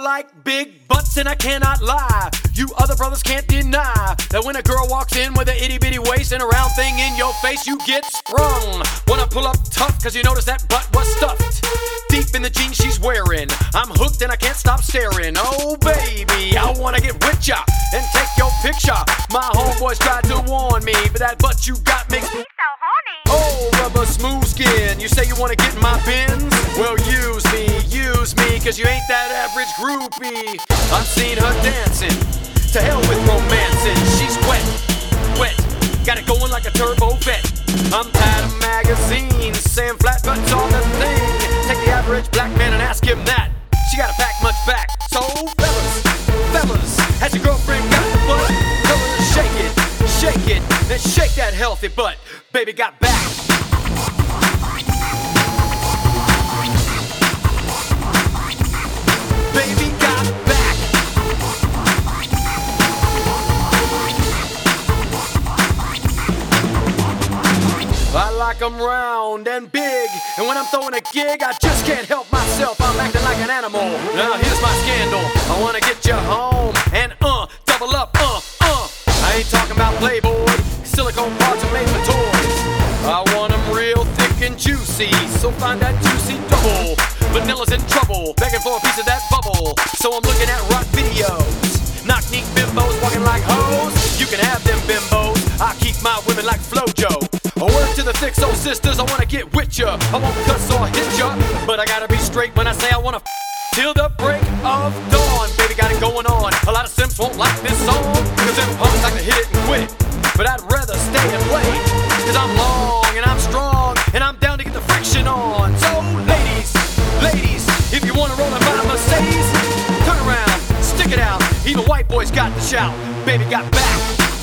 like big butts and I cannot lie. You other brothers can't deny that when a girl walks in with an itty bitty waist and a round thing in your face, you get sprung. Wanna pull up tough cause you notice that butt was stuffed deep in the jeans she's wearing. I'm hooked and I can't stop staring. Oh baby, I wanna get with ya and take your picture. My homeboys tried to warn me, but that butt you got makes me so horny. Oh, rubber smooth skin, you say you wanna get in my bins? Well, use me, cause you ain't that average groupie. I've seen her dancing, to hell with romancing. She's wet, got it going like a turbo vet. I'm tired of magazines saying flat butts are the thing. Take the average black man and ask him that. She got a pack much back. So fellas, has your girlfriend got the butt? Tell her to shake it, then shake that healthy butt. Baby got back. Baby got back. I like 'em round and big, and when I'm throwing a gig, I just can't help myself. I'm acting like an animal. Now here's my scandal. I wanna get you home and double up, I ain't talking about Playboy. Silicone parts are made for toys. I want 'em real thick and juicy, so find that juicy double. Vanilla's in trouble, begging for a piece of that bubble. So I'm looking at rock videos, knock-kneek bimbos walking like hoes. You can have them bimbos, I keep my women like Flojo. A word to the thick soul sisters, I wanna get with ya. I won't cuss or hit ya, but I gotta be straight when I say I wanna till the break of dawn. Baby got it going on. A lot of simps won't like this song, cause them punks like to hit it and quit it. But I'd rather stay and play, cause I'm long and I'm strong, and I'm down to get the friction on. So ladies, if you wanna roll in my Mercedes, turn around, stick it out. Even white boys got the shout. Baby got back.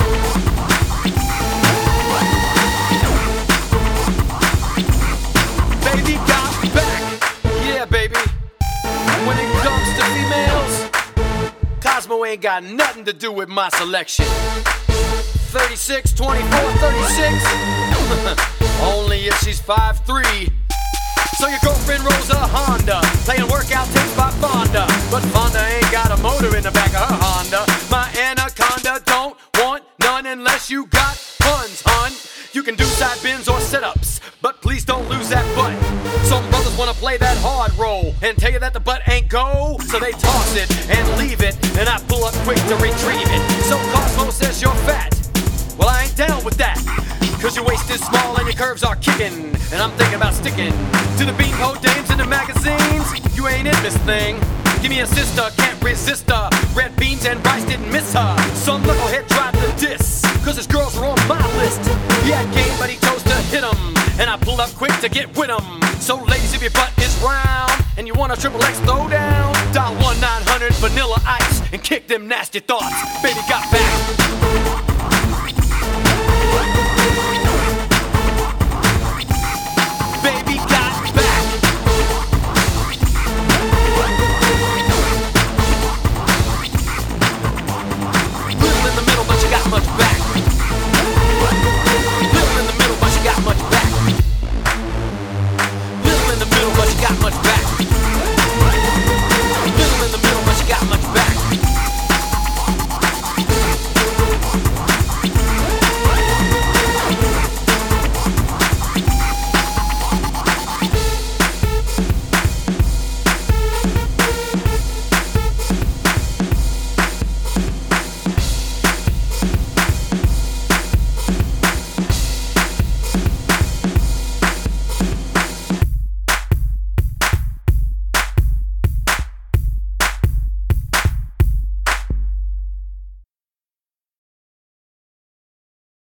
Baby got back. Yeah, baby. When it comes to females, Cosmo ain't got nothing to do with my selection. 36, 24, 36. Only if she's 5'3". So your girlfriend rolls a Honda, playing workout tapes by Fonda. But Fonda ain't got a motor in the back of her Honda. My Anaconda don't want none unless you got funds, hun. You can do side bends or sit-ups, but please don't lose that butt. Some brothers wanna play that hard role and tell you that the butt ain't go, so they toss it and leave it, and I pull up quick to retrieve it. So Cosmo says you're fat. Well, I ain't down with that, cause your waist is small and your curves are kicking, and I'm thinking about sticking to the beanpole dames in the magazines. You ain't in this thing. Give me a sister, can't resist her. Red beans and rice didn't miss her. Some knucklehead tried to diss, cause his girls were on my list. He had game, but he chose to hit 'em, and I pulled up quick to get with 'em. So ladies, if your butt is round and you want a XXX throwdown, dial 1-900 Vanilla Ice and kick them nasty thoughts. Baby got back.